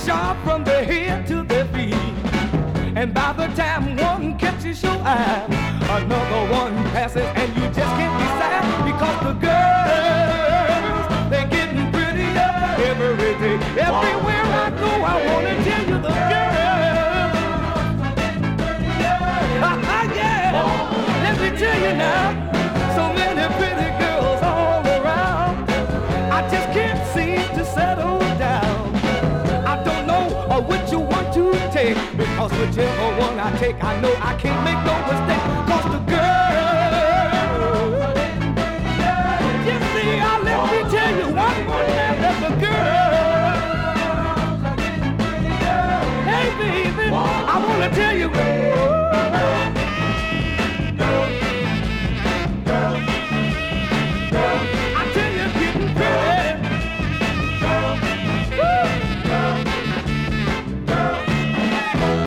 sharp from their head to their feet. And by the time one catches your eye, another one passes and you just can't be sad. Because the girls, they're getting prettier every day. Everywhere I go, I want to tell you the girls. Yeah, let me tell you now, so many pretty girls all around. I just can't seem to settle down. I don't know which one to take, because whichever one I take, I know I can't make no mistake.